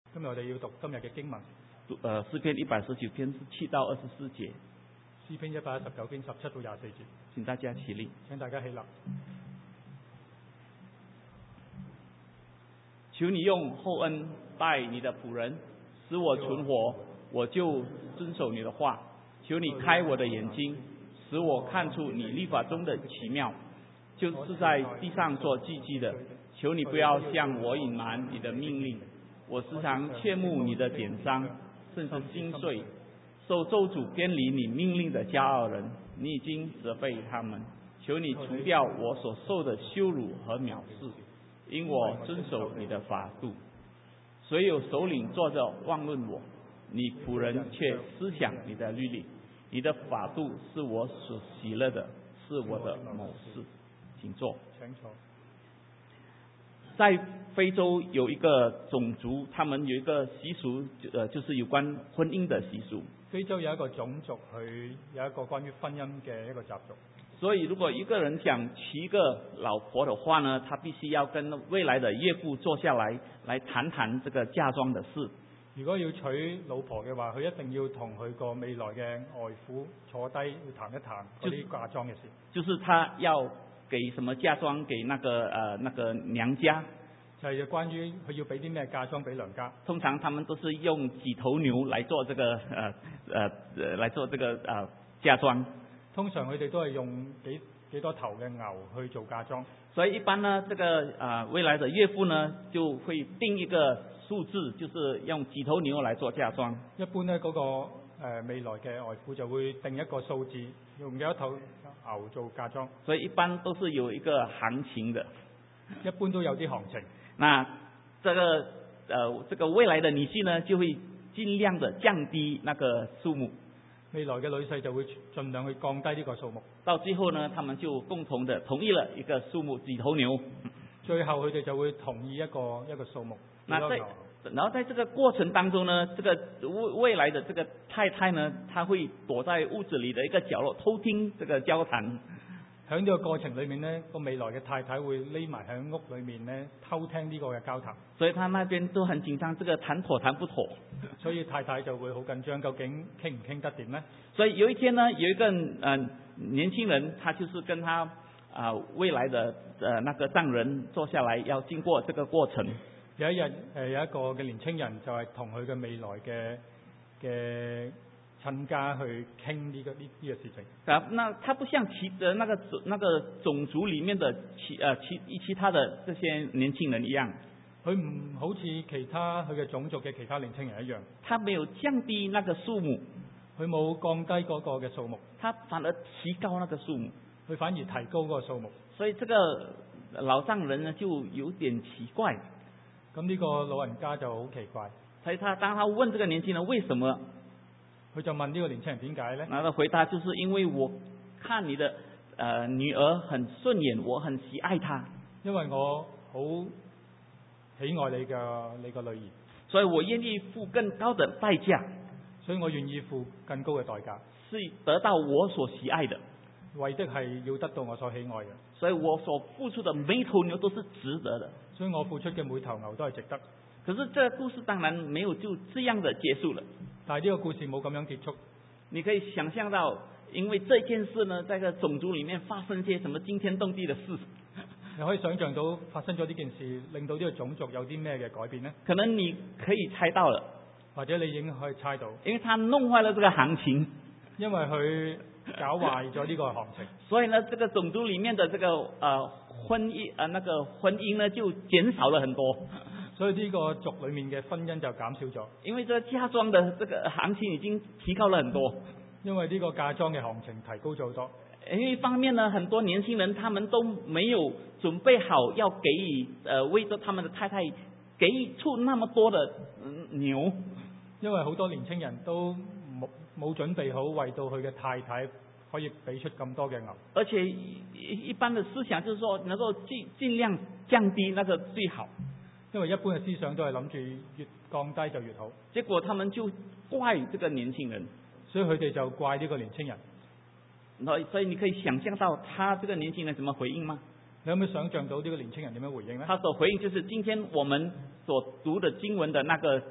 今日我哋要讀今日嘅經文， 詩篇119篇7到24節。 詩篇119篇17到24節。 請大家起立。 請大家起立。 求你用厚恩待你的僕人，使我存活，我就遵守你的话。求你开我的眼睛，使我看出你律法中的奇妙，就是在地上做记记的。求你不要向我隐瞒你的命令，我时常切慕你的典章，甚至心碎。受咒诅偏离你命令的骄傲人，你已经责备他们。求你除掉我所受的羞辱和藐视，因我遵守你的法度。虽有首领坐着妄论我，你仆人却思想你的律例。你的法度是我所喜乐的，是我的谋士。请坐。在非洲有一个种族，他们有一个习俗，就是有关婚姻的习俗。 非洲有一個種族，佢有一個關於婚姻嘅一個習俗。 所以如果一個人想娶一個老婆的話呢，他必須要跟未來的岳父坐下來談談這個嫁妝的事。 如果要娶老婆嘅話，佢一定要同佢個未來嘅外父坐低要談一談嗰啲嫁妝嘅事。 就是他要給什麼嫁妝給那個娘家。 就係關於佢要俾啲咩嫁妝俾娘家。 通常他們都是用幾頭牛來做這個嫁妝。 通常佢哋都係用幾多頭嘅牛去做嫁妝。 所以一般呢，這個未來的岳父呢就會定一個數字，就是用幾頭牛來做嫁妝。 一般呢，嗰個未來嘅外父就會定一個數字，用幾多頭牛做嫁妝。 所以一般都是有一個行情的。 一般都有啲行情。 那這個未來的女婿呢，就會盡量的降低那個數目。 未來嘅女婿就會盡量去降低呢個數目。 到最後呢，他們就共同的同意了一個數目，幾頭牛。 最後佢哋就會同意一個數目。 然後在這個過程當中呢，這個未來的這個太太呢，她會躲在屋子裏的一個角落偷聽這個交談。 喺呢個過程裏面呢，個未來嘅太太會匿埋喺屋裏面呢，偷聽呢個嘅交談。 所以他那邊都很緊張，這個談妥談不妥。 所以太太就會好緊張，究竟傾唔傾得掂呢？ 所以有一天呢，有一個年輕人，他就是跟他未來的那個丈人坐下來，要經過這個過程。 有一日有一個嘅年輕人就係同佢嘅未來嘅親家去傾呢個事情。 那他不像那個種族裏面的其他的這些年輕人一樣， 佢唔好似佢嘅種族嘅其他年輕人一樣， 他沒有降低那個數目， 佢冇降低嗰個嘅數目， 他反而提高那個數目， 佢反而提高嗰個數目。 所以這個老丈人呢就有點奇怪。 咁呢個老人家就好奇怪。 所以當他問這個年輕人為什麼？ 佢就問呢個年輕人點解呢？ 他的回答就是因為我看你的女兒很順眼，我很喜愛她。因為我好喜愛你個女兒，所以我願意付更高的代價。所以我願意付更高嘅代價，是得到我所喜愛的，為的係要得到我所喜愛嘅。所以我所付出的每頭牛都是值得的。所以我付出嘅每頭牛都係值得。可是這個故事當然沒有就這樣的結束了。但係呢個故事冇咁樣結束。你可以想象到，因為這件事呢，在個種族裏面發生些什麼驚天動地的事。你可以想象到發生咗呢件事，令到呢個種族有啲咩嘅改變呢？可能你可以猜到了，或者你已經可以猜到，因為他弄壞了這個行情，因為佢搞壞咗呢個行情。所以呢，這個種族裏面的這個婚姻呢就減少了很多。所以呢個族裏面嘅婚姻就減少咗，因為這個嫁妝的這個行情已經提高了很多。因為呢個嫁妝嘅行情提高咗好多。一方面呢，很多年輕人他們都沒有準備好要給予為咗他們的太太給出那麼多的牛，因為好多年輕人都冇準備好為到佢嘅太太可以俾出咁多嘅牛。而且一般的思想就是說能夠盡量降低那個最好。因為一般嘅思想都係諗住越降低就越好，結果他們就怪這個年輕人，所以佢哋就怪呢個年輕人。所以你可以想象到他這個年輕人怎麼回應嗎？ 你有冇想象到呢個年青人點樣回應呢？ 他所回應就是今天我們所讀的經文的那個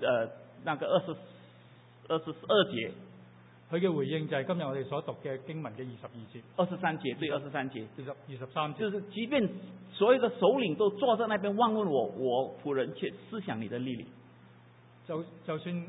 22節。 佢嘅回應就係今日我哋所讀嘅經文嘅22節。 23節，對，23節。 23節。 就是即便所有的首領都坐在那邊望問我，我僕人卻思想你的律例。 就算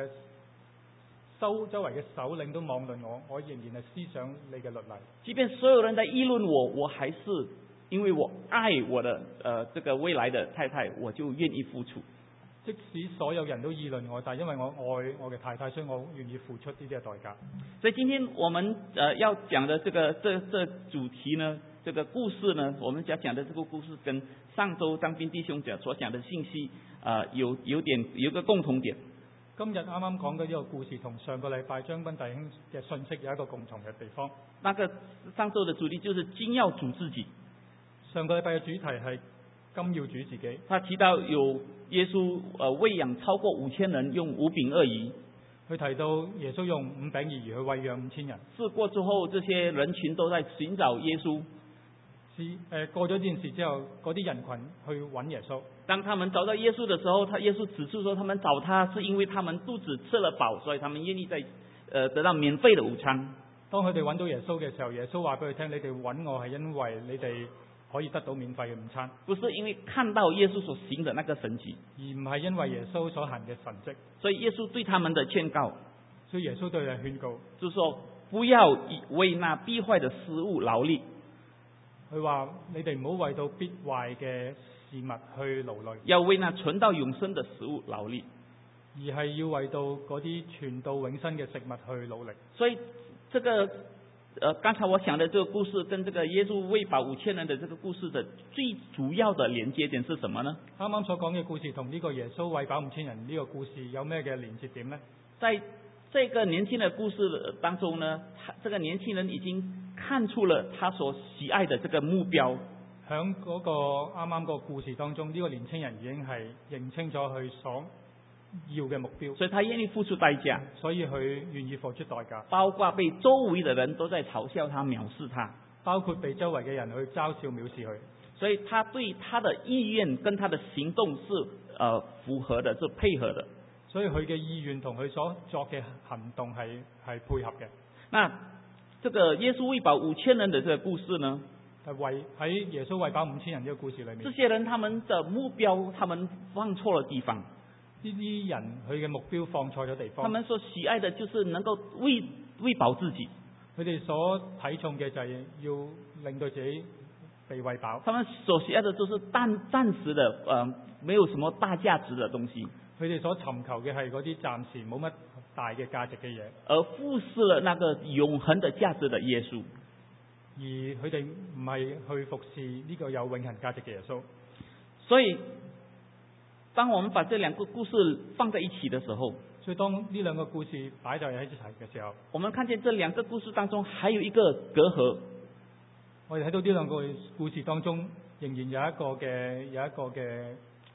周圍嘅首領都妄論我仍然係思想你嘅律例。 即便所有人在議論我，我還是因為我愛我的這個未來的太太，我就願意付出。 即使所有人都議論我，但係因為我愛我嘅太太，所以我願意付出呢啲嘅代價。 所以今天我們要講的這主題呢，這個故事呢，我們要講的這個故事跟上周張斌弟兄所講的信息有一個共同點。 今日啱啱講嘅呢個故事同上個禮拜張斌弟兄嘅信息有一個共同嘅地方。 那個上周的主題就是金要主自己。 上個禮拜嘅主題係金要主自己。 他提到有耶穌餵養超過5000人，用5餅2魚。 佢提到耶穌用5餅2魚去餵養5000人。 事過之後，這些人群都在尋找耶穌。 過咗呢件事之後，嗰啲人群去揾耶穌。 當他們找到耶穌的時候，耶穌指出說，他們找他是因為他們肚子吃了飽，所以他們願意得到免費的午餐。當佢哋揾到耶穌嘅時候，耶穌話俾佢聽：你哋揾我係因為你哋可以得到免費嘅午餐，不是因為看到耶穌所行的那個神蹟，而唔係因為耶穌所行嘅神蹟。所以耶穌對他們的勸告，所以耶穌對佢哋勸告，就是說不要為那必壞的食物勞力。佢話你哋唔好為到必壞嘅事物去勞累，要為那存到永生的食物勞力，而係要為到嗰啲存到永生嘅食物去努力。所以這個剛才我講的這個故事跟這個耶穌餵飽5000人的這個故事的最主要的連接點是什麼呢？啱啱所講嘅故事同呢個耶穌餵飽5000人呢個故事有咩嘅連接點呢？在這個年輕的故事當中呢，這個年輕人已經看出了他所喜愛的這個目標。響嗰個啱啱個故事當中，呢個年輕人已經係認清咗佢所要嘅目標，所以他願意付出代價，所以佢願意付出代價，包括被周圍的人都在嘲笑他、藐視他，包括被周圍嘅人去嘲笑、藐視佢。所以他對他的意願跟他的行動是符合的，是配合的。所以佢嘅意願同佢所作嘅行動係配合嘅。那這個耶穌餵飽5000人的這個故事呢？喺耶穌餵飽5000人呢個故事裏面，這些人他們的目標，他們放錯了地方。呢啲人佢嘅目標放錯咗地方。他們所喜愛的就是能夠餵飽自己。佢哋所睇重嘅就係要令到自己被餵飽。他們所喜愛的就是暫時的，沒有什麼大價值的東西。佢哋所尋求嘅係嗰啲暫時冇乜大嘅價值嘅嘢，而忽視了那個永恆的價值的耶穌。而佢哋唔係去服侍呢個有永恆價值嘅耶穌。所以當我們把這兩個故事放在一起的時候，所以當呢兩個故事擺在一起嘅時候，我們看見這兩個故事當中還有一個隔閡。我哋睇到呢兩個故事當中仍然有一個嘅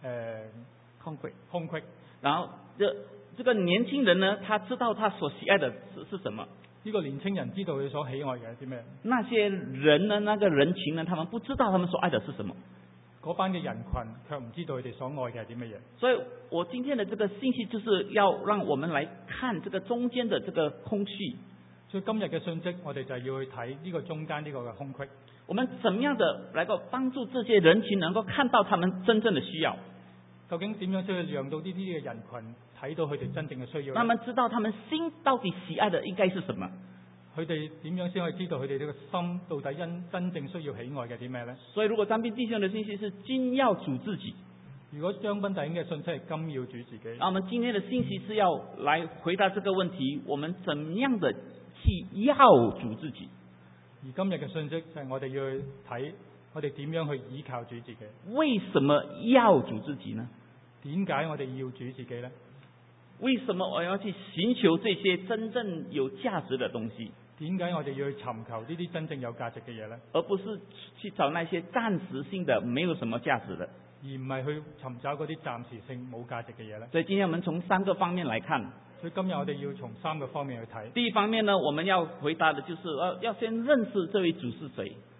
空隙。然後這個年輕人呢，他知道他所喜愛的是什麼。呢個年輕人知道佢所喜愛嘅係啲咩？那些人呢，那個人群呢，他們不知道他們所愛的是什麼。嗰班嘅人群卻唔知道佢哋所愛嘅係啲乜嘢。所以我今天的這個信息就是要讓我們來看這個中間的這個空隙。所以今日嘅信息，我哋就要去睇呢個中間呢個嘅空隙。我們怎麼樣的來夠幫助這些人群能夠看到他們真正的需要？究竟點樣先去讓到呢啲嘅人群睇到佢哋真正嘅需要？他們知道他們心到底喜愛的應該是什麼？佢哋點樣先可以知道佢哋呢個心到底真正需要喜愛嘅啲咩呢？所以如果張斌弟兄的信息是金要主自己，如果張斌弟兄嘅信息係金要主自己，那我們今天的信息是要來回答這個問題：我們怎麼樣的去要主自己？而今日嘅信息就係我哋要去睇，我哋點樣去依靠主自己？為什麼要主自己呢？點解我哋要主自己呢？為什麼我要去尋求這些真正有價值的東西？點解我哋要去尋求呢啲真正有價值嘅嘢呢？而不是去找那些暫時性的沒有什麼價值的，而唔係去尋找嗰啲暫時性冇價值嘅嘢呢？所以今天我們從3個方面來看。所以今日我哋要從3個方面去睇。第一方面呢，我們要回答的就是要先認識這位主是誰。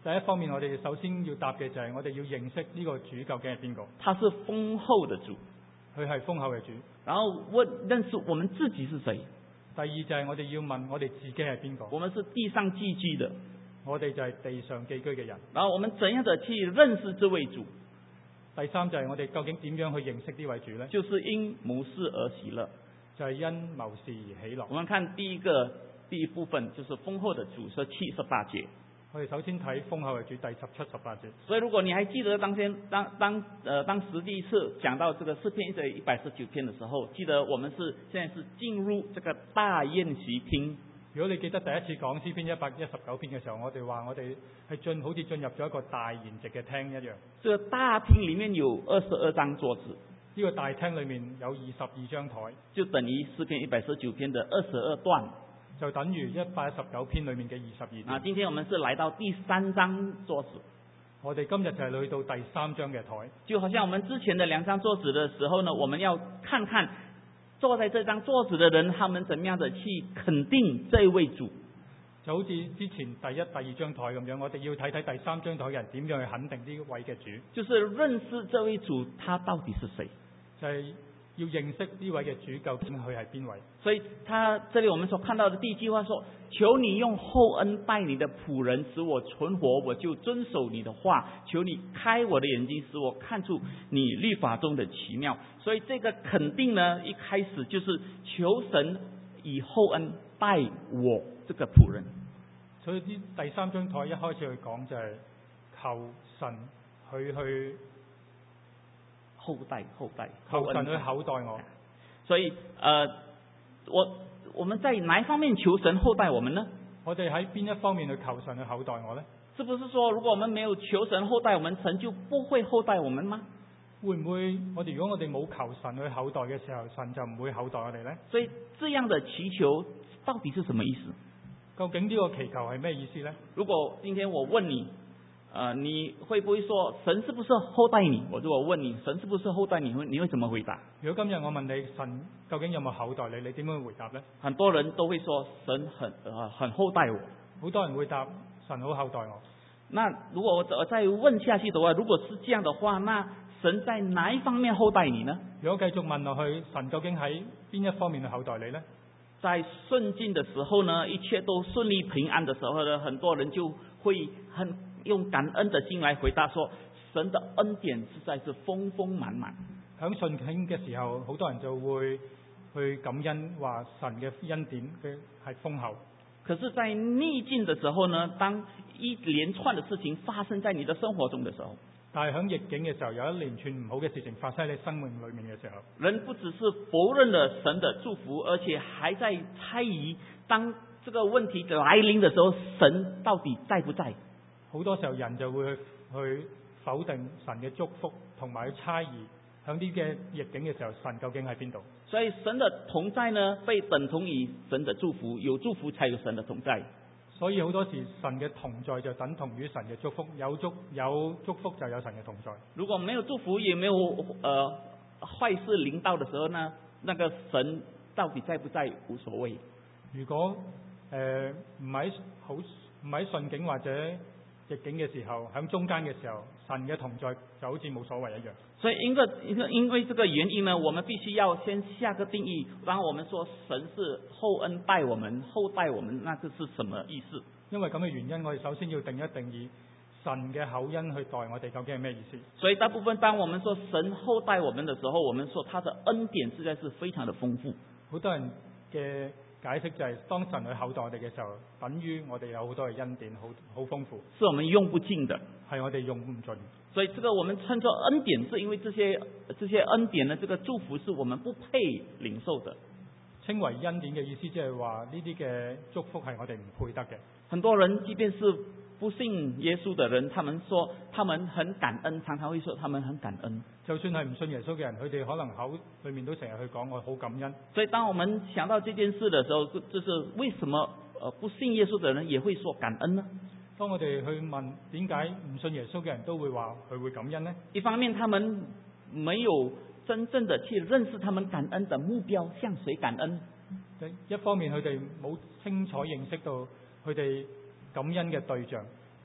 第一方面，我哋首先要答嘅就係我哋要認識呢個主究竟係邊個？ 他是豐厚的主， 佢係豐厚嘅主。 然後認識我們自己是誰。 第二就係我哋要問我哋自己係邊個？ 我們是地上寄居的， 我哋就係地上寄居嘅人。 然後我們怎樣的去認識這位主？ 第三就係我哋究竟點樣去認識呢位主呢？ 就是因謀事而喜樂， 就係因謀事而喜樂。 我們看第一部分，就是豐厚的主是7、18節。 我哋首先睇豐厚嘅主第17、18節。 所以如果你還記得當時第一次講到這個詩篇119篇的時候，記得我們現在是進入這個大宴席廳。 如果你記得第一次講詩篇119篇嘅時候，我哋話我哋係好似進入咗一個大筵席嘅廳一樣。 這個大廳裡面有22張桌子， 呢個大廳裡面有22張台， 就等於詩篇119篇的22段。 就等於119篇裡面嘅22段。 今天我們是來到第3張桌子， 我哋今日就係去到第3張嘅台。 就好像我們之前的2張桌子的時候呢，我們要看看坐在這張桌子的人，他們怎麼樣的去肯定這位主。 就好似之前第1、第2張台咁樣，我哋要睇睇第3張台嘅人點樣去肯定呢位嘅主。 就是認識這位主，他到底是誰？ 就係要認識呢位嘅主究竟佢係邊位。 所以這裡我們所看到的第一句話說：求你用厚恩待你的僕人，使我存活，我就遵守你的話。求你開我的眼睛，使我看出你律法中的奇妙。所以這個肯定呢，一開始就是求神以厚恩待我這個僕人。 所以第3張台一開始去講就係求神去厚待， 求神去厚待我。 所以我們在哪一方面求神厚待我們呢？ 我哋喺邊一方面去求神去厚待我呢？ 是不是說如果我們沒有求神厚待我們，神就不會厚待我們嗎？ 會唔會如果我哋冇求神去厚待嘅時候，神就唔會厚待我哋呢？ 所以這樣的祈求到底是什麼意思？ 究竟呢個祈求係咩意思呢？如果今天我問你，你會不會說神是不是厚待你？我如果問你神是不是厚待你，你會怎麼回答？ 如果今日我問你神究竟有冇厚待你，你點樣回答呢？ 很多人都會說神很厚待我。 好多人會答神好厚待我。 那如果我再問下去的話，如果是這樣的話，那神在哪一方面厚待你呢？ 如果繼續問落去，神究竟喺邊一方面去厚待你呢？ 在順境的時候呢，一切都順利平安的時候呢，很多人就會用感恩的心來回答說，神的恩典實在是豐豐滿滿。 喺順境嘅時候，好多人就會去感恩，話神嘅恩典嘅係豐厚。 可是在逆境的時候呢，當一連串的事情發生在你的生活中的時候， 但係喺逆境嘅時候，有一連串唔好嘅事情發生喺你生命裏面嘅時候， 人不只是否認了神的祝福，而且還在猜疑，當這個問題來臨的時候，神到底在不在？ 好多時候人就會去否定神嘅祝福，同埋去猜疑喺呢嘅逆境嘅時候，神究竟喺邊度？ 所以神的同在呢，被等同於神的祝福，有祝福才有神的同在。 所以好多時神嘅同在就等同於神嘅祝福，有祝福就有神嘅同在。如果沒有祝福，也沒有壞事臨到的時候呢，那個神到底在不在無所謂。 如果唔喺順境或者逆境嘅時候，喺中間嘅時候，神嘅同在就好似冇所謂一樣。 所以因為這個原因呢，我們必須要先下個定義。當我們說神是厚恩待我們、厚待我們，那這是什麼意思？ 因為咁嘅原因，我哋首先要定一定義神嘅厚恩去待我哋究竟係咩意思？ 所以大部分當我們說神厚待我們的時候，我們說他的恩典實在是非常的豐富。 好多人嘅解釋就係當神去厚待我哋嘅時候，等於我哋有好多嘅恩典，好豐富， 是我們用不盡的， 係我哋用唔盡。 所以這個我們稱作恩典，是因為這些恩典呢，這個祝福是我們不配領受的。 稱為恩典嘅意思，即係話呢啲嘅祝福係我哋唔配得嘅。 很多人即便是不信耶穌的人，他們說他們很感恩，常常會說他們很感恩。 就算係唔信耶穌嘅人，佢哋可能口裏面都成日去講我好感恩。 所以當我們想到這件事的時候，就是為什麼不信耶穌的人也會說感恩呢？ 當我哋去問點解唔信耶穌嘅人都會話佢會感恩呢？ 一方面他們沒有真正的去認識他們感恩的目標，向誰感恩？ 一方面佢哋冇清楚認識到佢哋感恩嘅對象，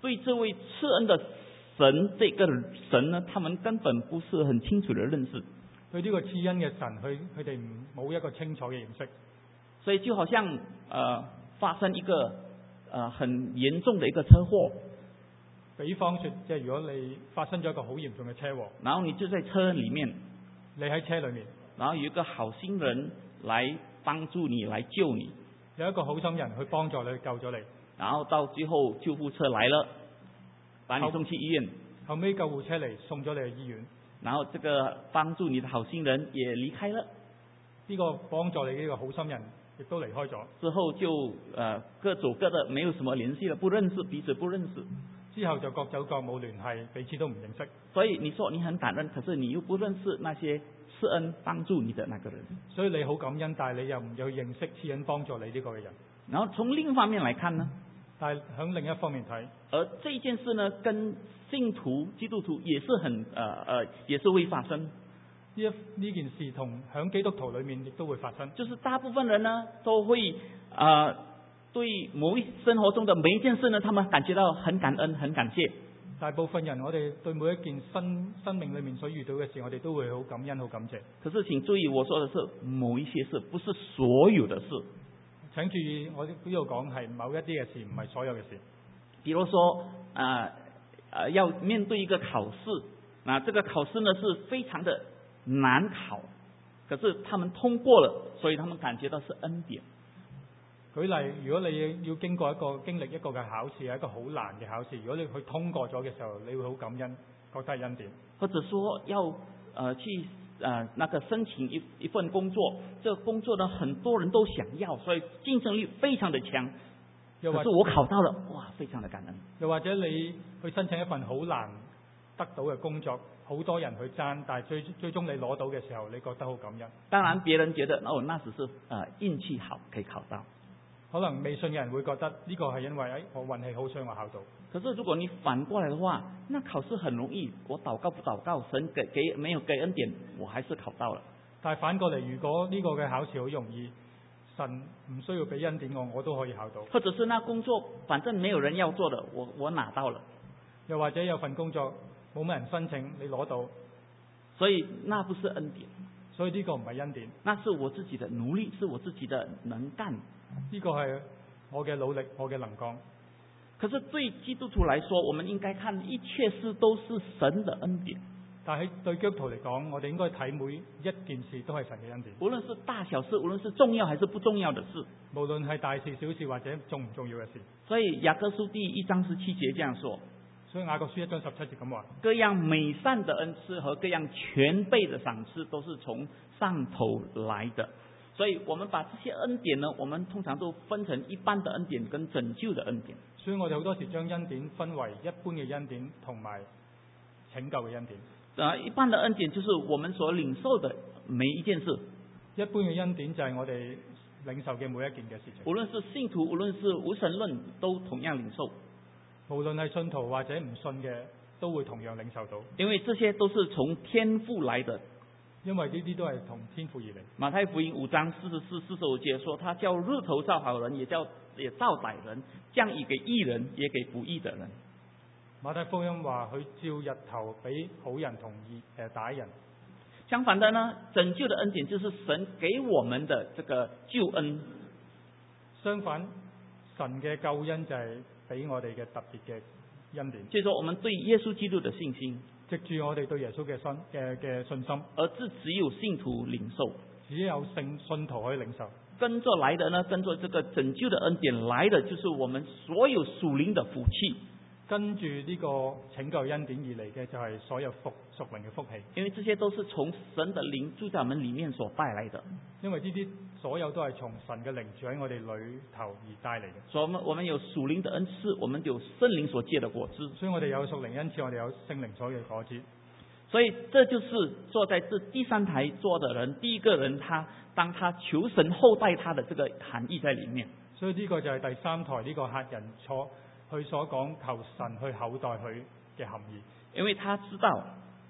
對這位賜恩的神，這個神呢，他們根本不是很清楚的認識。 對呢個賜恩嘅神，佢哋冇一個清楚嘅認識。 所以就好像發生一個很嚴重的一個車禍。 比方說，即係如果你發生咗一個好嚴重嘅車禍， 然後你就在車裡面， 你喺車裡面， 然後有一個好心人來幫助你，來救你， 有一個好心人去幫助你，救咗你， 然後到最後救護車來了，把你送去醫院， 後尾救護車嚟送咗你去醫院， 然後這個幫助你的好心人也離開了， 呢個幫助你呢個好心人亦都離開咗， 之後就各走各的，沒有什麼聯繫了，不認識，彼此不認識。 之後就各走各冇聯繫，彼此都唔認識。 所以你說你很感恩，可是你又不認識那些賜恩幫助你的那個人。 所以你好感恩，但係你又唔去認識賜恩幫助你呢個嘅人。 然後從另一方面來看呢， 但係響另一方面睇， 而這件事呢，跟信徒基督徒也是也是會發生。 呢件事同響基督徒裏面亦都會發生。 就是大部分人呢都會對生活中的每一件事呢，他們感覺到很感恩、很感謝。 大部分人，我哋對每一件生命裏面所遇到嘅事，我哋都會好感恩、好感謝。 可是請注意，我說的是某一些事，不是所有的事。 請注意，我呢度講係某一啲嘅事，唔係所有嘅事。 比如說，要面對一個考試，那這個考試呢是非常的難考，可是他們通過了，所以他們感覺到是恩典。 舉例，如果你要經歷一個嘅考試，係一個好難嘅考試，如果你去通過咗嘅時候，你會好感恩，覺得係恩典。或者說要去那個申請一份工作，這個工作呢很多人都想要，所以競爭力非常的強。可是我考到了，哇，非常的感恩。 又或者你去申請一份好難得到嘅工作，好多人去爭，但係最終你攞到嘅時候，你覺得好感恩。 當然別人覺得那只是運氣好可以考到。 可能未信嘅人會覺得呢個係因為我運氣好，所以我考到。 可是如果你反過來的話，那考試很容易，我禱告不禱告，神沒有給恩典，我還是考到了。 但係反過嚟，如果呢個嘅考試好容易，神唔需要俾恩典我都可以考到。 或者是那工作反正沒有人要做的，我拿到了。 又或者有份工作冇乜人申請，你攞到， 所以那不是恩典。 所以呢個唔係恩典， 那是我自己的努力，是我自己的能幹。 呢個係我嘅努力，我嘅能幹。 可是對基督徒來說，我們應該看一切事都是神的恩典。 但係對基督徒嚟講，我哋應該睇每一件事都係神嘅恩典。 無論是大小事，無論是重要還是不重要的事， 無論係大事小事或者重唔重要嘅事。 所以雅各書第1章17節這樣說。 所以雅各書1章17節咁話： 各樣美善的恩賜和各樣全備的賞賜都是從上頭來的。所以我們把這些恩典呢，我們通常都分成一般的恩典跟拯救的恩典。 所以我哋好多時將恩典分為一般嘅恩典同埋拯救嘅恩典。 一般的恩典就是我們所領受的每一件事。 一般嘅恩典就係我哋領受嘅每一件嘅事情。 無論是信徒，無論是無神論，都同樣領受。 無論係信徒或者唔信嘅，都會同樣領受到。 因為這些都是從天父來的。 因為呢啲都係同天父而嚟。 馬太福音5章44、45節說，他叫日頭照好人，也照歹人，降雨給義人，也給不義的人。 馬太福音話佢照日頭俾好人同歹人。 相反的呢，拯救的恩典就是神給我們的這個救恩。 相反，神嘅救恩就係俾我哋嘅特別嘅恩典。 就是說我們對耶穌基督的信心。 藉住我哋對耶穌嘅信心， 而只有信徒領受， 只有信徒可以領受。 跟着來的呢，跟着這個拯救的恩典來的，就是我們所有屬靈的福氣。 跟住呢個拯救恩典而嚟嘅就係所有屬靈嘅福氣。 因為這些都是從神的靈住在我們裏面所帶來的。 因為呢啲所有都係從神嘅靈住喺我哋裏頭而帶嚟嘅。 所以我們有屬靈的恩賜，我們有聖靈所結的果子。 所以我哋有屬靈恩賜，我哋有聖靈所嘅果子。 所以這就是坐在這第三台坐的人，第一個人當他求神厚待他的這個含義在裏面。 所以呢個就係第三台呢個客人佢所講求神去厚待佢嘅含義。 因為他知道，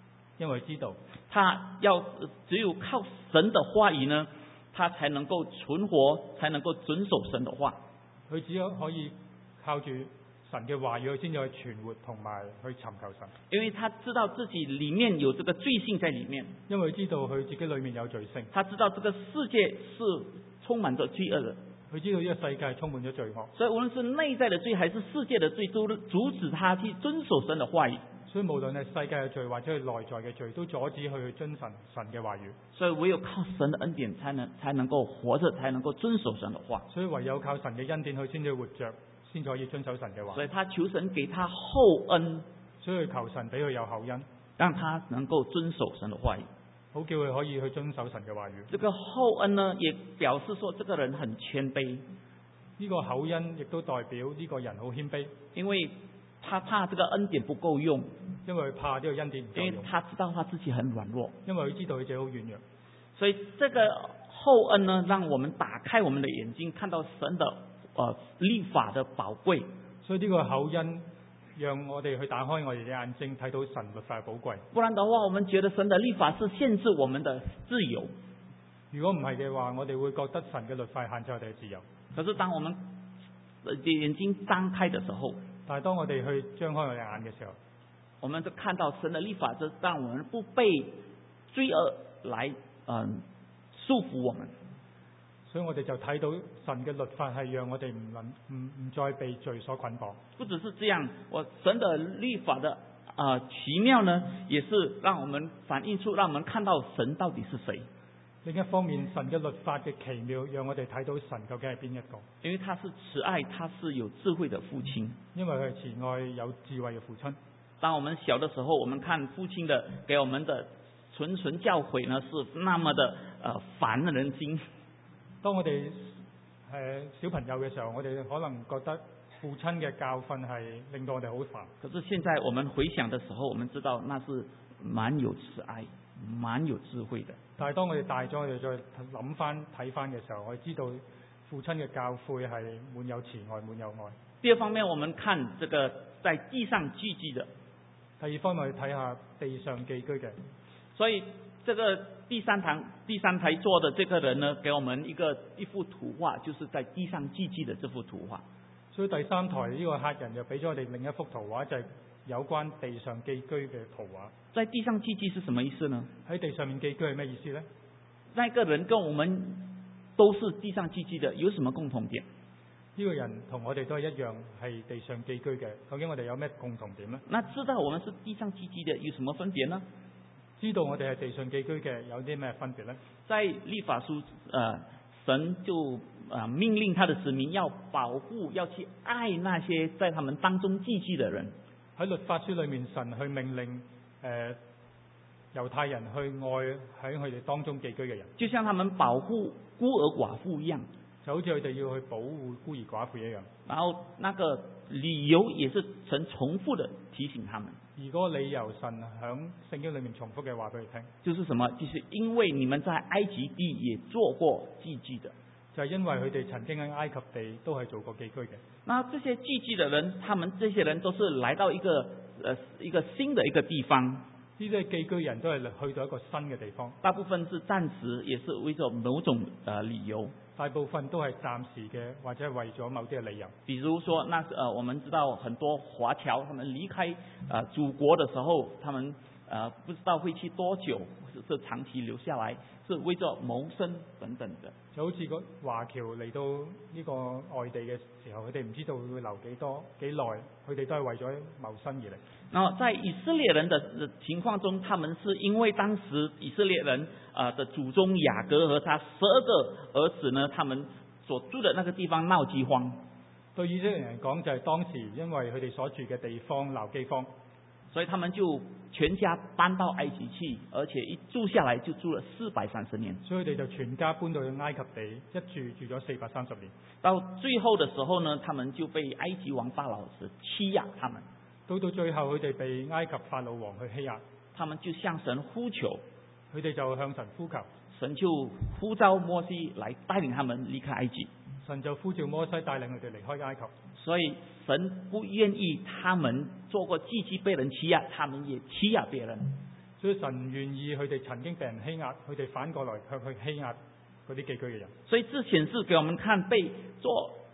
他只有靠神的話語呢，他才能夠存活，才能夠遵守神的話。 佢只有可以靠住神嘅話語，佢先至去存活同埋去尋求神。 因為他知道自己裏面有這個罪性在裏面， 因為佢知道佢自己裏面有罪性， 他知道這個世界是充滿着罪惡的， 佢知道呢個世界充滿咗罪惡， 所以無論是內在的罪還是世界的罪，都阻止他去遵守神的話語。 所以無論係世界嘅罪或者係內在嘅罪，都阻止佢去遵神嘅話語。 所以唯有靠神的恩典才能夠活着，才能夠遵守神的話。 所以唯有靠神嘅恩典，佢先至活着，先可以遵守神嘅話。 所以他求神給他厚恩， 所以求神俾佢有厚恩， 讓他能夠遵守神的話語， 好叫佢可以去遵守神嘅話語。 這個厚恩呢，也表示說這個人很謙卑。 呢個厚恩亦都代表呢個人好謙卑， 因為他怕這個恩典不夠用， 因為佢怕呢個恩典唔夠用， 因為他知道他自己很軟弱， 因為佢知道佢自己好軟弱。 所以這個厚恩呢，讓我們打開我們的眼睛，看到神的律法的寶貴。 所以呢個厚恩讓我哋去打開我哋嘅眼睛，睇到神律法嘅寶貴。 不然的話，我們覺得神的律法是限制我們的自由。 如果唔係嘅話，我哋會覺得神嘅律法限制我哋嘅自由。 可是當我們眼睛張開的時候， 但係當我哋去張開我哋眼嘅時候， 我們就看到神的律法，就讓我們不被罪惡來束縛我們。所以我哋就睇到神嘅律法係讓我哋唔再被罪所捆綁。不只是這樣，神的律法的奇妙呢，也是讓我們反映出，讓我們看到神到底是誰。 另一方面，神嘅律法嘅奇妙，讓我哋睇到神究竟係邊一個。 因為他是慈愛，他是有智慧的父親。 因為佢係慈愛有智慧嘅父親。 當我們小的時候，我們看父親的給我們的諄諄教誨呢，是那麼的煩人心。當我哋小朋友嘅時候，我哋可能覺得父親嘅教訓係令到我哋好煩。 可是現在我們回想的時候，我們知道那是蠻有慈愛、蠻有智慧的。 但係當我哋大咗，我哋再諗翻睇翻嘅時候，我哋知道父親嘅教誨係滿有慈愛、滿有愛。 第二方面，我們看這個在地上寄居的。 第二方面，我哋睇下地上寄居嘅。 所以這個第三台座的這個人呢，給我們一幅圖畫，就是在地上寄居的這幅圖畫。 所以第三台呢個客人就俾咗我哋另一幅圖畫，就係有關地上寄居嘅圖畫。 在地上寄居是什麼意思呢？ 喺地上面寄居係咩意思呢？ 那個人跟我們都是地上寄居的，有什麼共同點？ 呢個人同我哋都係一樣係地上寄居嘅，究竟我哋有咩共同點呢？ 那知道我們是地上寄居的有什麼分別呢？ 知道我哋係地上寄居嘅有啲咩分別呢？ 在律法書神就命令他的子民要保護，要去愛那些在他們當中寄居的人。 喺律法書裏面，神去命令猶太人去愛喺佢哋當中寄居嘅人， 就像他們保護孤兒寡婦一樣， 就好似佢哋要去保護孤兒寡婦一樣。 然後那個理由也是神重複的提醒他們。 而嗰個理由，神響聖經裏面重複嘅話俾佢聽， 就是什麼？就是因為你們在埃及地也做過寄居的， 就係因為佢哋曾經喺埃及地都係做過寄居嘅。 那這些寄居的人，他們這些人都是來到一個新的一個地方。 呢啲寄居人都係去到一個新嘅地方， 大部分是暫時，也是為咗某種理由。 大部分都係暫時嘅，或者係為咗某啲嘅理由。 比如說，我們知道很多華僑，他們離開祖國的時候，他們不知道會去多久，是長期留下來，是為咗謀生等等的。 就好似個華僑嚟到呢個外地嘅時候，佢哋唔知道會留幾耐，佢哋都係為咗謀生而嚟。 然後在以色列人的情況中，他們是因為當時以色列人的祖宗雅各和他12個兒子呢，他們所住的那個地方鬧饑荒。 對以色列人嚟講，就係當時因為佢哋所住嘅地方鬧饑荒，所以他們就全家搬到埃及去，而且一住下來就住了430年。所以佢哋就全家搬到去埃及地，一住咗430年。 到最後的時候呢，他們就被埃及王法老是欺壓他們。 到最後，佢哋被埃及法老王去欺壓， 他們就向神呼求， 佢哋就向神呼求， 神就呼召摩西來帶領他們離開埃及。 神就呼召摩西帶領佢哋離開埃及。 所以神不願意他們做過寄居被人欺壓，他們也欺壓別人。 所以神唔願意佢哋曾經被人欺壓，佢哋反過來向佢欺壓嗰啲寄居嘅人。 所以這顯示給我們看，被做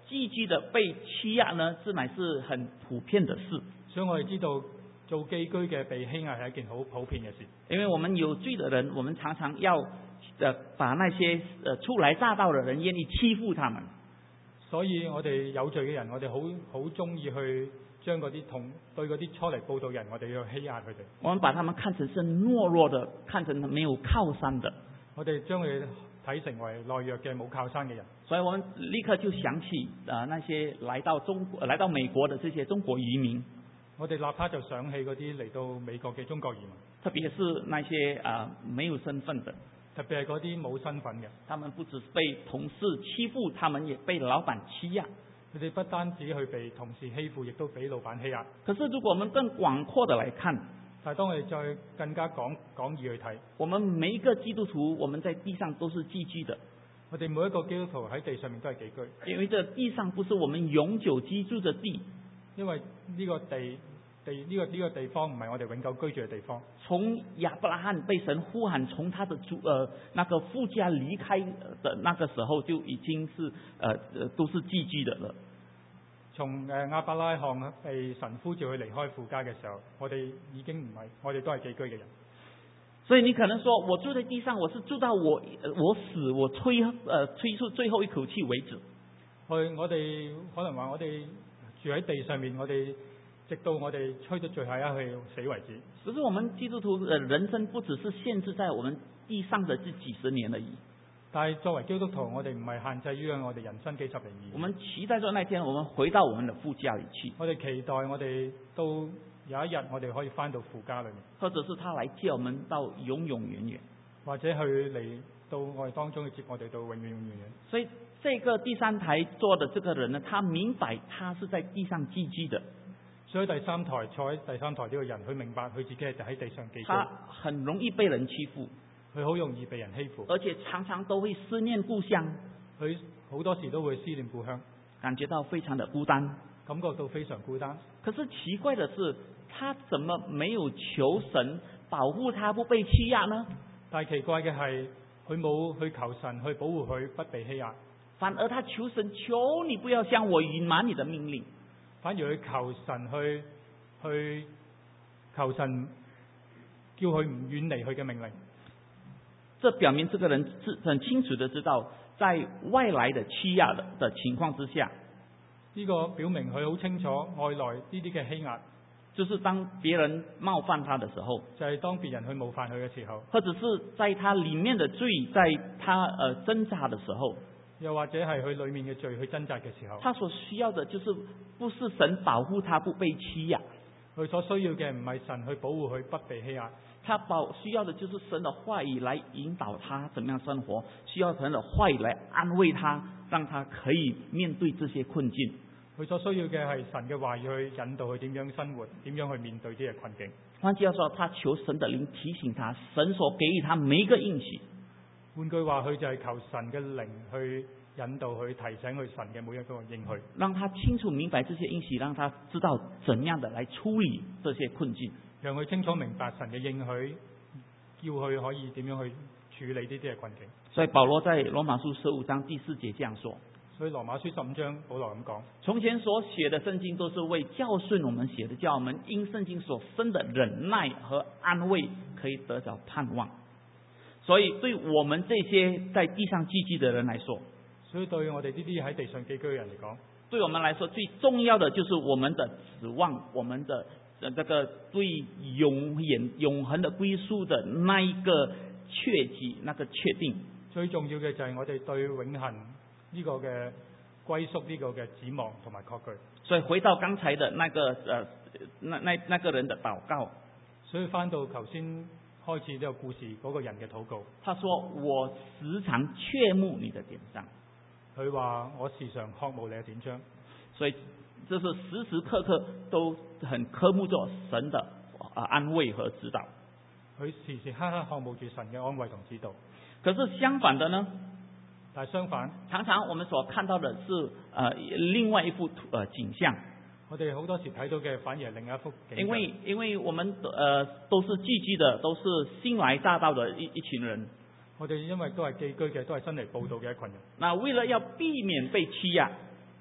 寄居的被欺壓呢，乃是很普遍的事。 所以我哋知道做寄居嘅被欺壓係一件好普遍嘅事。 因為我們有罪的人，我們常常要把那些初來乍到的人願意欺負他們。 所以我哋有罪嘅人，我哋好中意去將嗰啲對嗰啲初嚟報道人，我哋要欺壓佢哋。 我們把他們看成是懦弱的，看成沒有靠山的。 我哋將佢睇成為懦弱嘅冇靠山嘅人。 所以我們立刻就想起那些來到美國的這些中國移民。 我哋立刻就想起嗰啲嚟到美國嘅中國移民， 特別是那些沒有身份的， 特別係嗰啲冇身份嘅， 他們不只是被同事欺負，他們也被老闆欺壓。 佢哋不單止去被同事欺負，亦都俾老闆欺壓。 可是如果我們更廣闊的來看， 但係當我哋再更加廣義去睇， 我們每一個基督徒，我們在地上都是寄居的。 我哋每一個基督徒喺地上面都係寄居， 因為這地上不是我們永久居住的地。 因為呢個地方唔係我哋永久居住嘅地方。 從亞伯拉罕被神呼喊，從他的那個父家離開的那個時候，就已經是都是寄居的了。 從亞伯拉罕被神呼召去離開父家嘅時候，我哋已經唔係，我哋都係寄居嘅人。 所以你可能說，我住在地上，我是住到我死，我吹出最後一口氣為止。 我哋可能話我哋住喺地上面，我哋直到我哋吹到最後一去死為止。 可是我們基督徒的人生不只是限制在我們地上的這幾十年而已。 但係作為基督徒，我哋唔係限制於我哋人生幾十年而已。 我們期待着那天我們回到我們的父家裏去。 我哋期待我哋到有一日我哋可以翻到父家裏面， 或者是他來接我們到永永遠遠， 或者去嚟到我哋當中去接我哋到永永遠遠。 所以這個第三台坐的這個人呢，他明白他是在地上寄居的。 所以坐喺第三台呢個人，佢明白佢自己係喺地上寄居。 他很容易被人欺負， 佢好容易被人欺負， 而且常常都會思念故鄉。 佢好多時都會思念故鄉， 感覺到非常的孤單， 感覺到非常孤單。 可是奇怪的是，他怎麼沒有求神保護他不被欺壓呢？ 但係奇怪嘅係，佢冇去求神去保護佢不被欺壓， 反而他求神，求你不要向我隱瞞你的命令。 反而去求神去求神叫佢唔遠離佢嘅命令。 這表明這個人很清楚的知道，在外來的欺壓的情況之下， 呢個表明佢好清楚外來呢啲嘅欺壓， 就是當別人冒犯他的時候， 就係當別人去冒犯佢嘅時候， 或者是在他裏面的罪，在他掙扎的時候， 又或者係佢裏面嘅罪去掙扎嘅時候， 他所需要的就是不是神保護他不被欺壓， 佢所需要嘅唔係神去保護佢不被欺壓， 他需要的就是神的話語來引導他怎麼樣生活，需要神的話語來安慰他，讓他可以面對這些困境。 佢所需要嘅係神嘅話語去引導佢點樣生活，點樣去面對呢個困境。 換句話說，他求神的靈提醒他，神所給予他每一個應許。 換句話，佢就係求神嘅靈去引導佢，提醒佢神嘅每一個應許， 讓他清楚明白這些應許，讓他知道怎樣的來處理這些困境， 讓佢清楚明白神嘅應許，叫佢可以點樣去處理呢啲嘅困境。 所以保羅在羅馬書15章第4節這樣說。 所以羅馬書15章保羅咁講： 從前所寫的聖經都是為教訓我們寫的，叫我們因聖經所生的忍耐和安慰可以得着盼望。所以對我們這些在地上寄居的人來說， 所以對我哋呢啲喺地上寄居嘅人嚟講， 對我們來說最重要的就是我們的指望，我們的這個對永恆的歸宿的那一個確據，那個確定。最重要嘅就係我哋對永恆呢個嘅歸宿呢個嘅指望同埋確據。所以回到剛才的那個那個人的禱告，所以翻到頭先開始呢個故事嗰個人嘅禱告，他說：我時常切慕你的典章。佢話：我時常渴慕你嘅典章。所以這是時時刻刻都很渴慕着神的安慰和指導。佢時時刻刻渴慕住神嘅安慰同指導。可是相反的呢？但係相反，常常我們所看到的是另外一幅景象。我哋好多時睇到嘅反而係另一幅景象。因為我們都是寄居的，都是新來乍到的一群人。我哋因為都係寄居嘅，都係新嚟報道嘅一群人。那為了要避免被欺壓，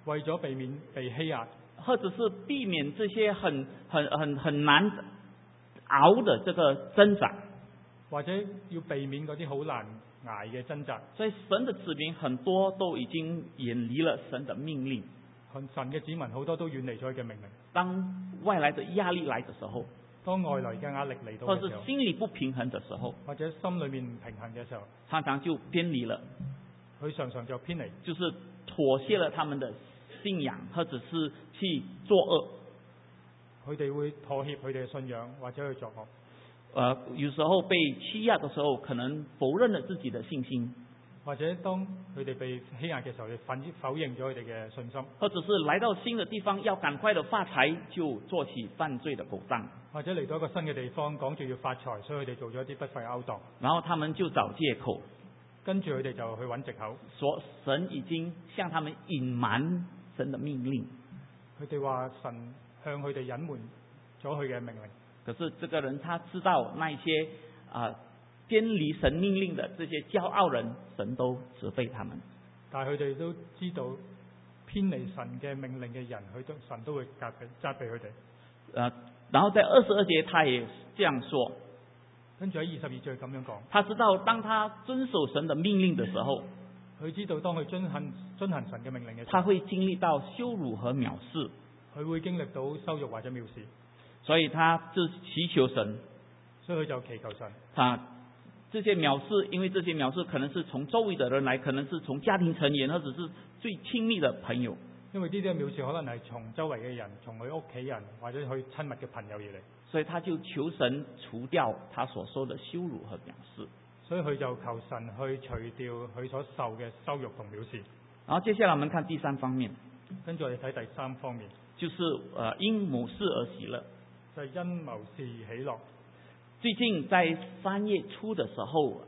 為咗避免被欺壓， 或者是避免這些很難熬的這個掙扎， 或者要避免嗰啲好難捱嘅掙扎。 所以神的子民很多都已經遠離了神的命令， 神嘅子民好多都遠離咗佢嘅命令。 當外來的壓力來的時候， 當外來嘅壓力嚟到嘅時候， 或者是心理不平衡的時候， 或者心裏面唔平衡嘅時候， 常常就偏離了， 佢常常就偏離， 就是妥協了他們的信仰，或者是去作惡。 佢哋會妥協佢哋嘅信仰，或者去作惡。 有時候被欺壓的時候，可能否認了自己的信心， 或者當佢哋被欺壓嘅時候，就否認咗佢哋嘅信心， 或者是來到新的地方要趕快的發財，就做起犯罪的勾當， 或者嚟到一個新嘅地方講住要發財，所以佢哋做咗一啲不法勾當， 然後他們就找借口， 跟住佢哋就去揾藉口， 說神已經向他們隱瞞神的命令， 佢哋話神向佢哋隱瞞咗佢嘅命令。 可是這個人他知道那一些偏離神命令的這些驕傲人，神都責備他們。 但係佢哋都知道偏離神嘅命令嘅人，神都會責備佢哋。 然後在22節他也這樣說， 跟住喺22節咁樣講， 他知道當他遵守神的命令的時候， 佢知道當佢遵行神嘅命令嘅時候， 他會經歷到羞辱和藐視， 佢會經歷到羞辱或者藐視， 所以他就祈求神， 所以佢就祈求神。 這些藐視，因為這些藐視可能是從周圍的人來，可能是從家庭成員，或者是最親密的朋友。 因為呢啲藐視可能係從周圍嘅人，從佢屋企人或者佢親密嘅朋友而嚟。 所以他就求神除掉他所受的羞辱和藐視。 所以佢就求神去除掉佢所受嘅羞辱同藐視。 然後接下來我們看第三方面， 跟住我哋睇第三方面， 就是因謀事而喜樂， 就係因謀事而喜樂。 最近在3月初的時候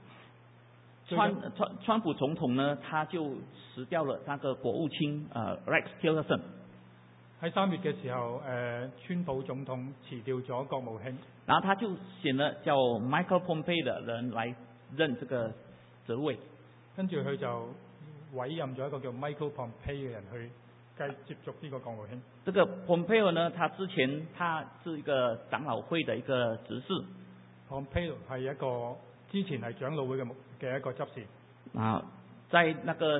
川普總統呢，他就辭掉了那個國務卿Rex Tillerson。 喺3月嘅時候，川普總統辭掉咗國務卿， 然後他就選了叫 Michael Pompeo 的人來任這個職位， 跟住佢就委任咗一個叫 Michael Pompeo 嘅人去接續呢個國務卿。 這個 Pompeo 呢，他之前他是一個長老會的一個執事。 Pompeo 係一個之前係長老會嘅一個執事。 在那個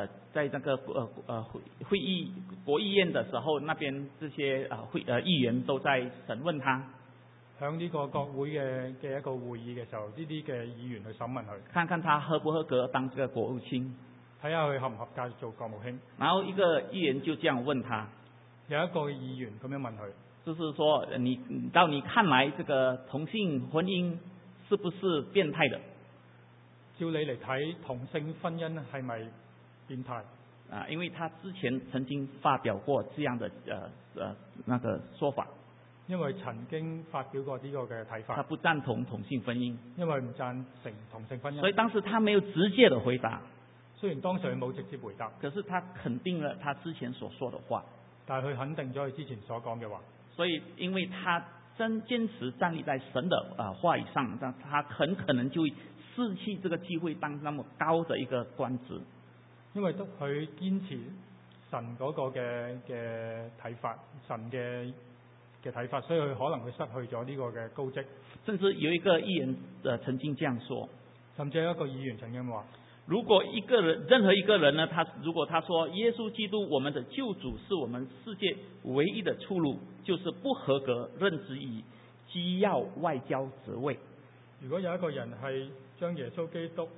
會議國議院的時候，那邊這些議員都在審問他。 響呢個國會嘅一個會議嘅時候，呢啲嘅議員去審問佢， 看看他合不合格當這個國務卿， 睇下佢合唔合格做國務卿。 然後一個議員就這樣問他， 有一個議員咁樣問佢， 就是說到你看來，這個同性婚姻是不是變態的？ 照你嚟睇，同性婚姻係咪變態？ 因為他之前曾經發表過這樣的那個說法。 因為曾經發表過呢個嘅睇法。 他不贊同同性婚姻。 因為唔贊成同性婚姻。 所以當時他沒有直接的回答。 雖然當時佢冇直接回答， 可是他肯定了他之前所說的話。 但係佢肯定咗佢之前所講嘅話。 所以因為他堅持站立在神的話語上，他很可能就會失去這個機會當那麼高的一個官職。因為佢堅持神嗰個嘅睇法，神嘅睇法，所以佢可能會失去咗呢個嘅高職。 甚至有一個議員曾經這樣說， 甚至有一個議員曾經話， 如果任何一個人呢，如果他說耶穌基督我們的救主是我們世界唯一的出路，就是不合格任職於機要外交職位。 如果有一個人係將耶穌基督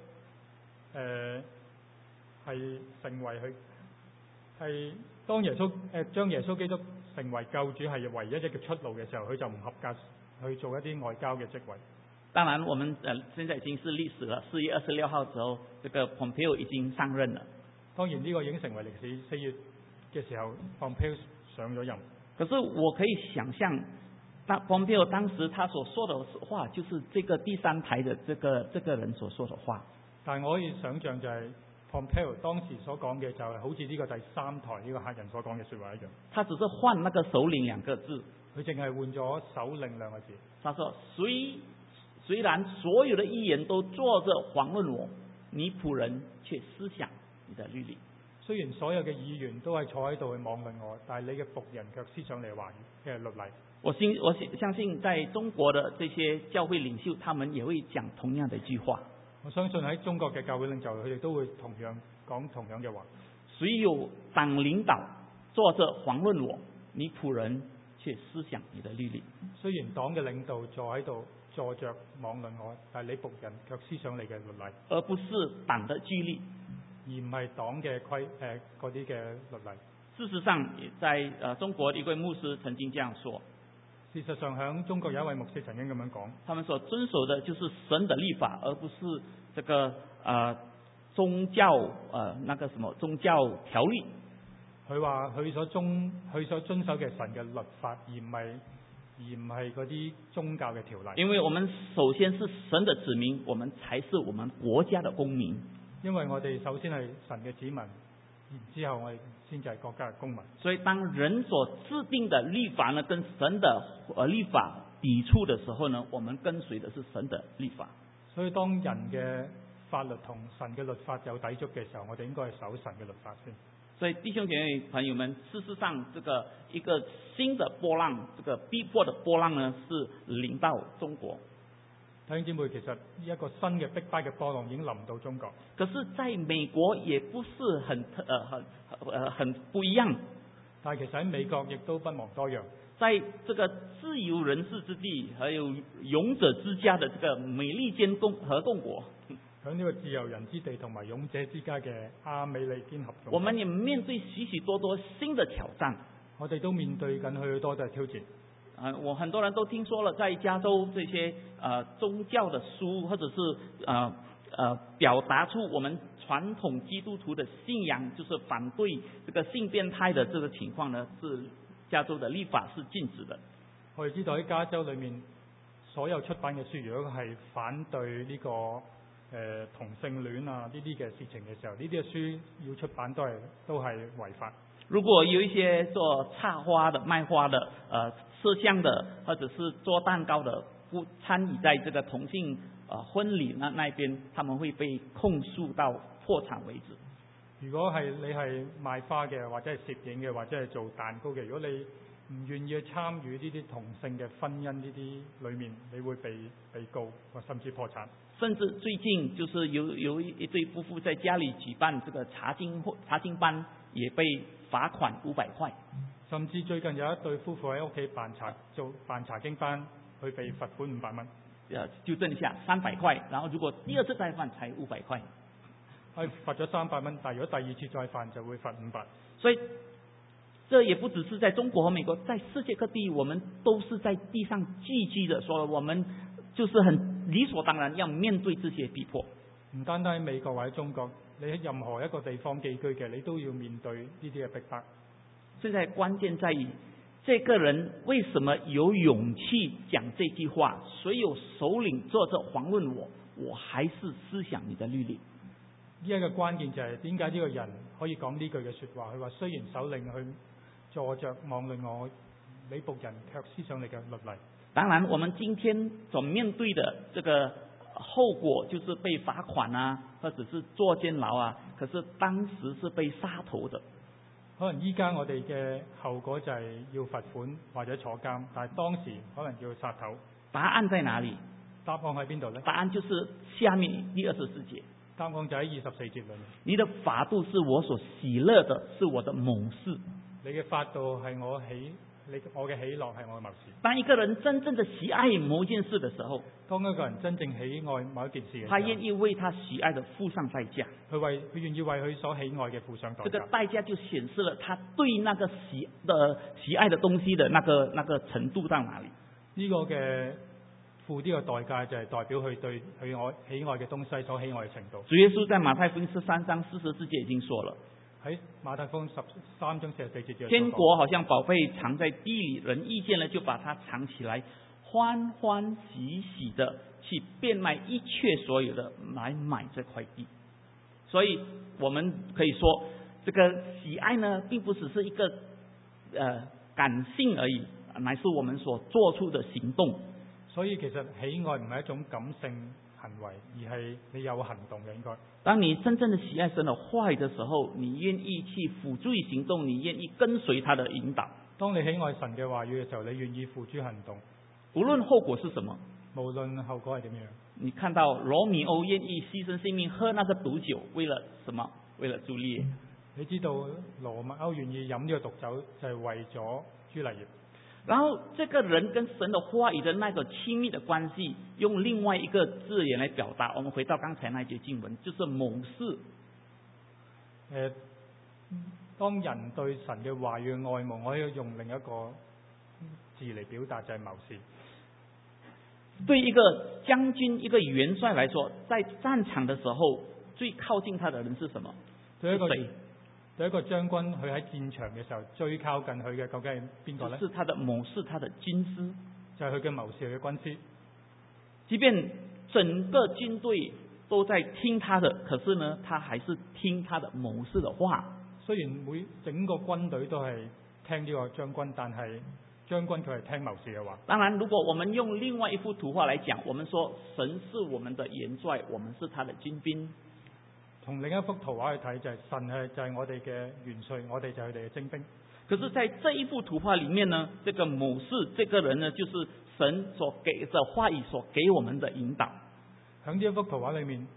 係成為佢係當將耶穌基督成為救主係唯一嘅出路嘅時候，佢就唔合格去做一啲外交嘅職位。 當然，我們現在已經是歷史了。4月26號之後，這個 Pompeo 已經上任了。 當然呢個已經成為歷史。4月嘅時候 ，Pompeo 上咗任。 可是我可以想象，Pompeo 當時他所說的話，就是這個第三台的這個人所說的話。 但我可以想象就係 Pompeo 當時所講嘅就係好似呢個第三台呢個客人所講嘅說話一樣。 他只是換那個首領兩個字， 佢淨係換咗首領兩個字。 他說：雖然所有的議員都坐着訪問我，你僕人卻思想你的律例。 雖然所有嘅議員都係坐喺度去妄論我，但係你嘅僕人卻思想你嘅話語嘅律例。 我相信在中國的這些教會領袖，他們也會講同樣的一句話。 我相信喺中國嘅教會領袖，佢哋都會同樣講同樣嘅話。 誰有黨領導坐着遑論我，你僕人卻思想你的律例。 雖然黨嘅領導坐喺度坐着妄論我，但係你僕人卻思想你嘅律例， 而不是黨的紀律， 而唔係黨嘅嗰啲嘅律例。 事實上，在中國一位牧師曾經這樣說。 事實上，喺中國有一位牧師曾經咁樣講， 他們所遵守的就是神的律法，而不是這個宗教宗教條例。 佢話佢所遵守嘅神嘅律法，而唔係嗰啲宗教嘅條例。 因為我們首先是神的子民，我們才是我們國家的公民。 因為我哋首先係神嘅子民，然之後我哋先至係國家嘅公民。 所以當人所制定的律法呢，跟神的律法抵觸的時候呢，我們跟隨的是神的律法。 所以當人嘅法律同神嘅律法有抵觸嘅時候，我哋應該係守神嘅律法先。 所以弟兄姐妹朋友們，事實上這個一個新的波浪，這個逼迫的波浪呢，是臨到中國。 弟兄姊妹，其實一個新嘅逼迫嘅波浪已經臨到中國。 可是在美國也不是很不一樣。 但係其實喺美國亦都不遑多讓。 在這個自由人士之地，還有勇者之家的這個美利堅合眾國， 喺呢個自由人之地同埋勇者之家嘅亞美利堅合眾國， 我們也面對許許多多新的挑戰。 我哋都面對緊許多嘅挑戰。 我很多人都聽說了，在加州這些宗教的書，或者是表達出我們傳統基督徒的信仰，就是反對這個性變態的這個情況呢，是加州的立法是禁止的。 我哋知道喺加州裏面所有出版嘅書，如果係反對呢個同性戀啊呢啲嘅事情嘅時候，呢啲嘅書要出版都係違法。如果有一些做插花的、賣花的、攝像的，或者是做蛋糕的，不參與在這個同性婚禮那邊，他們會被控訴到破產為止。如果係你係賣花嘅，或者係攝影嘅，或者係做蛋糕嘅，如果你唔願意去參與呢啲同性嘅婚姻呢啲裏面，你會被告或甚至破產。甚至最近就是有一對夫婦在家裏舉辦這個查經班，也被罰款500塊。甚至最近有一對夫婦喺屋企辦查經班，佢被罰款500蚊。糾正一下，300塊，然後如果第二次再犯才500塊。係罰咗300蚊，但如果第二次再犯就會罰500。所以這也不只是在中國和美國，在世界各地，我們都是在地上寄居的，所以我們就是很理所當然要面對這些逼迫。唔單單喺美國或者中國，你喺任何一個地方寄居嘅，你都要面對呢啲嘅逼迫。現在關鍵在於，這個人為什麼有勇氣講這句話？誰有首領坐着遑論我，我還是思想你的律例。呢一個關鍵就係點解呢個人可以講呢句嘅說話？佢話雖然首領去坐着妄論我，你僕人卻思想你嘅律例。當然，我們今天所面對的這個後果就是被罰款啊，或者是坐監牢啊。可是當時是被殺頭的。可能依家我哋嘅後果就係要罰款或者坐監，但係當時可能要殺頭。答案在哪裏？答案喺邊度呢？答案就是下面第24節。答案就喺24節裏面。你的法度是我所喜樂的，是我的謀士。你嘅法度係我嘅喜樂，係我嘅謀士。當一個人真正的喜愛某件事的時候，當一個人真正喜愛某一件事嘅時候，他願意為他喜愛的付上代價。佢願意為佢所喜愛嘅付上代價。這個代價就顯示了他對那個喜愛的東西的那個程度到哪裏。呢個嘅付呢個代價就係代表佢對佢喜愛嘅東西所喜愛嘅程度。主耶穌在馬太福音13章44節已經說了。喺馬太福音13章44節，天國好像寶貝藏在地裏，人遇見了就把它藏起來，歡歡喜喜的去變賣一切所有的來買這塊地。所以我們可以說，這個喜愛呢，並不只是一個感性而已，乃是我們所做出的行動。所以其實喜愛唔係一種感性行為，而係你有行動嘅應該。 當你真正的喜愛神的話語的時候，你願意去付諸於行動，你願意跟隨他的引導。 當你喜愛神嘅話語嘅時候，你願意付諸行動， 無論後果是什麼， 無論後果係點樣。 你看到羅密歐願意犧牲性命喝那個毒酒，為了什麼？為了朱麗葉。 你知道羅密歐願意飲呢個毒酒，就係為咗朱麗葉。 然後這個人跟神的話語的那個親密的關係，用另外一個字眼來表達。我們回到剛才那節經文，就是謀士。 當人對神嘅話語愛慕，我可以用另一個字嚟表達，就係謀士。 對一個將軍、一個元帥來說，在戰場的時候，最靠近他的人是什麼？ 對一個將軍，佢喺戰場嘅時候，最靠近佢嘅究竟係邊個呢？ 是他的謀士，他的軍師， 就係佢嘅謀士，佢嘅軍師。 即便整個軍隊都在聽他的，可是呢，他還是聽他的謀士的話。 雖然整個軍隊都係聽呢個將軍，但係將軍佢係聽謀士嘅話。 當然，如果我們用另外一幅圖畫來講，我們說神是我們的元帥，我們是他的軍兵。 從另一幅圖畫去睇，就係神就係我哋嘅元帥，我哋就係佢哋嘅精兵。 可是在這一幅圖畫裡面呢，這個謀士這個人呢，就是神所給的話語所給我們的引導。 喺呢一幅圖畫裡面，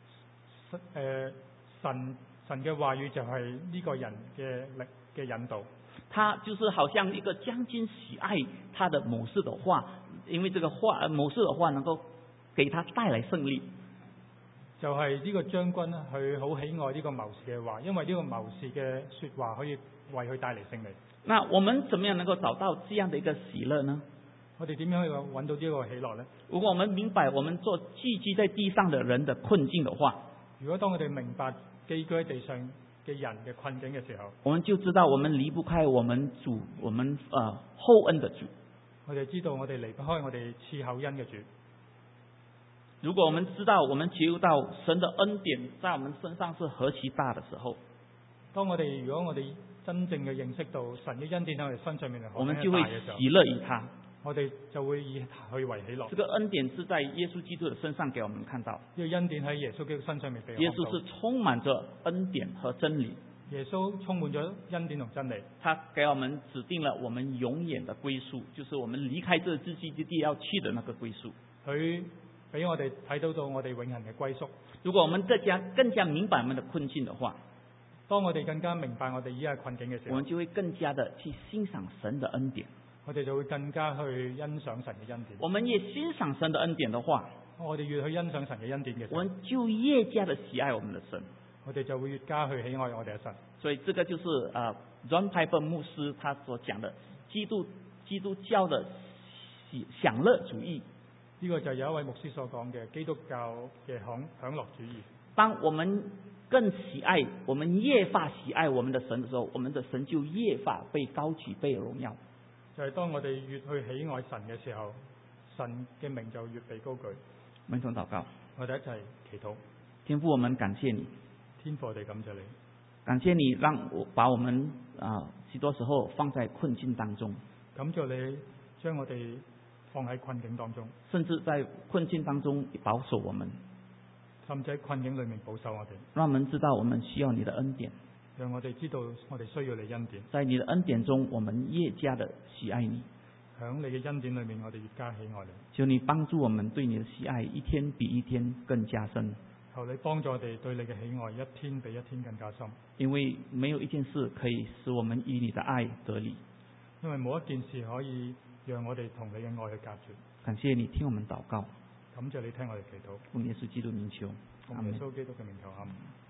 神嘅話語就係呢個人嘅引導。 他就是好像一個將軍喜愛他的謀士的話，因為這個謀士的話能夠給他帶來勝利。 就係呢個將軍，佢好喜愛呢個謀士嘅話，因為呢個謀士嘅說話可以為佢帶嚟勝利。 那我們怎麼樣能夠找到這樣的一個喜樂呢？ 我哋點樣去揾到呢個喜樂呢？ 如果我們明白我們做寄居在地上的人的困境的話， 如果當我哋明白寄居喺地上嘅人嘅困境嘅時候， 我們就知道我們離不開我們主，我們厚恩的主。 我哋知道我哋離不開我哋賜厚恩嘅主。 如果我們知道我們覺悟到神的恩典在我們身上是何其大的時候， 如果我哋真正嘅認識到神嘅恩典喺我哋身上面係何我們就會喜樂於他， 我哋就會以佢為喜樂。 這個恩典是在耶穌基督的身上給我們看到， 呢個恩典喺耶穌基督身上面俾我們看到。 耶穌是充滿着恩典和真理， 耶穌充滿咗恩典同真理， 他給我們指定了我們永遠的歸宿，就是我們離開這自己之地要去的那個歸宿。 佢俾我哋睇到我哋永恆嘅歸宿。 如果我們更加明白我們的困境的話， 當我哋更加明白我哋依家困境嘅時候， 我們就會更加的去欣賞神的恩典。 我哋就會更加去欣賞神嘅恩典。 我們越欣賞神的恩典的話， 我哋越去欣賞神嘅恩典嘅時候， 我們就越加的喜愛我們的神。 我哋就會越加去喜愛我哋嘅神。 所以這個就是John Piper 牧師他所講的基督教的享樂主義。 呢個就係有一位牧師所講嘅基督教嘅享樂主義。 當我們更喜愛，我們越發喜愛我們的神的時候，我們的神就越發被高舉、被榮耀。 就係當我哋越去喜愛神嘅時候，神嘅名就越被高舉。 我們一同禱告， 我哋一齊祈禱。 天父，我們感謝你， 天父，我哋感謝你， 感謝你把我們許多時候放在困境當中， 感謝你將我哋放喺困境當中， 甚至在困境當中保守我們， 甚至喺困境裏面保守我哋， 讓我們知道我們需要你的恩典， 讓我哋知道我哋需要你恩典。 在你的恩典中，我們越加的喜愛你。 喺你嘅恩典裏面，我哋越加喜愛你。 求你幫助我們對你的喜愛一天比一天更加深。 求你幫助我哋對你嘅喜愛一天比一天更加深。 因為沒有一件事可以使我們與你的愛得離。 因為冇一件事可以讓我哋同你嘅愛去隔絕。 感謝你聽我們禱告。 感謝你聽我哋祈禱。 奉耶穌基督名求。 奉耶穌基督嘅名求。阿們。